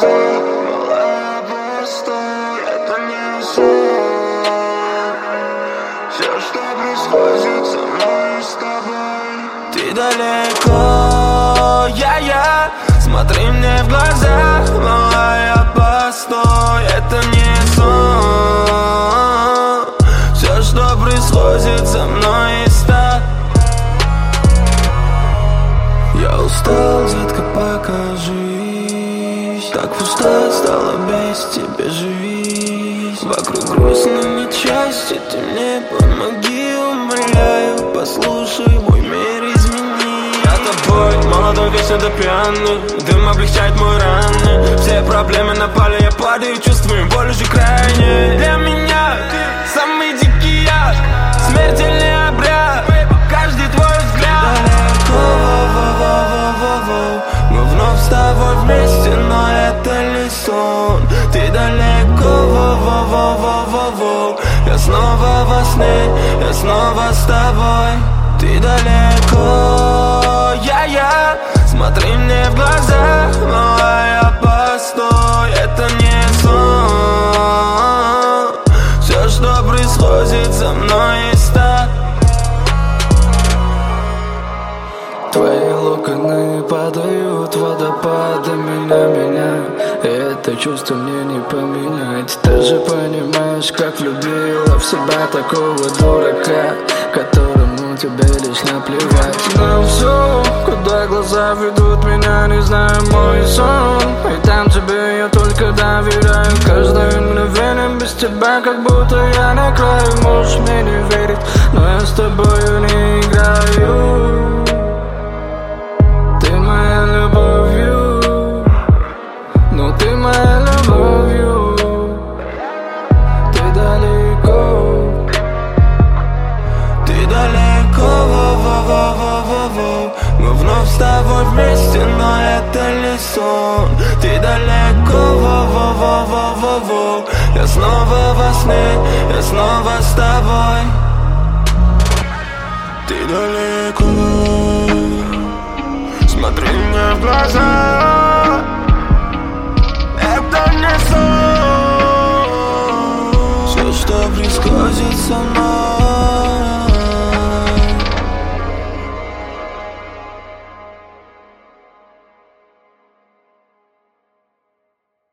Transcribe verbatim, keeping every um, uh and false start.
глаза, малая, постой, это не сон. Все, что происходит со мной и с тобой. Ты далеко, я-я, смотри мне в глаза, малая, постой, это не сон. Все, что происходит со мной и с тобой. Я устал, детка, покажись. Так пусто стало без тебя, живись. Вокруг грустно, нечасти, ты мне помоги, умоляю. Послушай, мой мир измени. Я тобой, молодой, вечно до пьяный. Дым облегчает мой раны. Все проблемы напали, я падаю, чувствую боль уже крайне. Для меня ты самый дикий яд, смертельный обряд. Каждый твой взгляд мы вновь с тобой вместе, но это не сон. Ты далеко, во-во-во-во-во-во. Я снова во сне, я снова с тобой. Ты далеко, я-я, смотри мне в глаза, малая, постой, это не сон. Все, что происходит со мной и с тобой. Твои локоны падают водопадами на меня, и это чувство мне не поменять. Ты же понимаешь, как влюбила в себя такого дурака, которому тебе лишь наплевать на все, куда глаза ведут меня, не знаю мой сон. И там тебе я только доверяю, каждое мгновение без тебя, как будто я на краю. Можешь мне не верить, но я с тобою не играю. Ты моя любовью, ну ты моя любовью. Ты далеко, ты далеко, во-во-во-во-во. Мы вновь с тобой вместе, но это не сон. Ты далеко, во-во-во-во-во-во. Я снова во сне, я снова с тобой. Ты далеко, смотри мне в глаза, это не сон. Все, что происходит со мной.